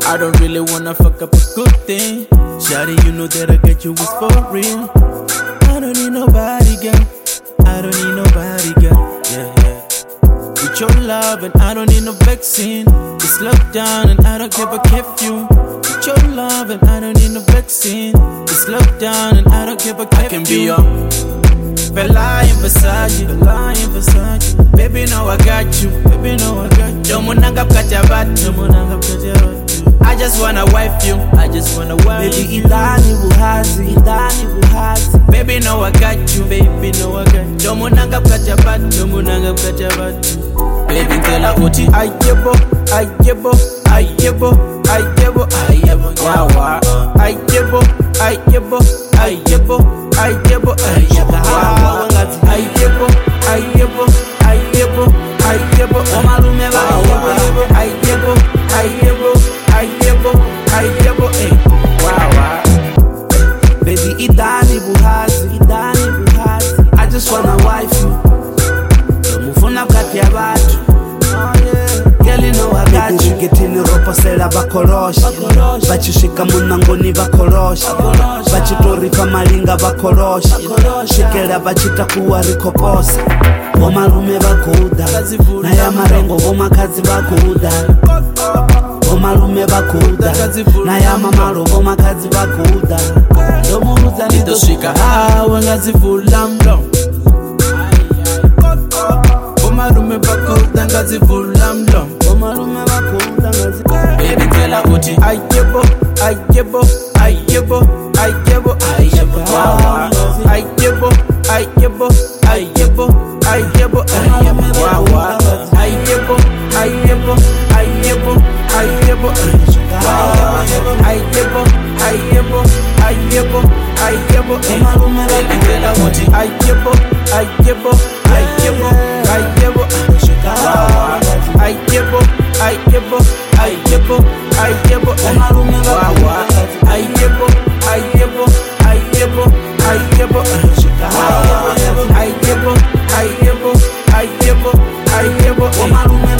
I don't really wanna fuck up a good thing. Shawty, you know that I got you is for real. I don't need nobody, girl. I don't need nobody, girl. Yeah, yeah. With your love and I don't need no vaccine. It's lockdown and I don't give a gift you. With your love and I don't need no vaccine. It's lockdown and I don't give a gift you. I can be your Fella in Versace, Fella in Versace. Baby, now I got you. Baby, now I got you. Jomunanga Kajabat, Jomunanga Kajabat. I just wanna wife you. I just wanna wife Baby, you. idani buhazi, idani buhazi. Baby, now I got you. Baby, now I got you. Jomunanga Kajabat, Jomunanga Kajabat. Baby, tell her uti ayebo, ayebo, ayebo, ayebo, ayebo. Wow, wow. Ayebo, ayebo, ayebo, ayebo, ayebo. Wow, ayebo, ayebo, ayebo, ayebo. Omalume ba ayebo, ayebo, ayebo, ayebo, wow, wow. Baby, idani buhazi, idani buhazi. I just wanna wife you. Mufuna kati ya batu. Girl, you know I got you. Getini ropa sela bakorosha. Bachishika munangoni bakorosha. Bachitoripa malinga bakorosha. Shikela bachita kuwa rikoposa. Omalume bakuda. Na ya marengo omakazi bakuda. Omalume bakuda. Na ya mamalo omakazi bakuda. Domuza nitoshika hawa ngazivula mlo. Omalume bakuda ngazivula mlo. Omalume bakuda ngazivula. Baby, tell her uti ayebo, ayebo, ayebo, ayebo, ayebo. Wow, ayebo, ayebo, ayebo, ayebo, ayebo. Wow, ayebo, ayebo, ayebo, ayebo. Wow, ayebo, ayebo, ayebo, ayebo. Baby, tell her uti ayebo, ayebo, ayebo, ayebo. Wow, ayebo, ayebo, ayebo, ayebo. Wow, ayebo, ayebo, ayebo, ayebo. Wow, ayebo, ayebo, ayebo, ayebo.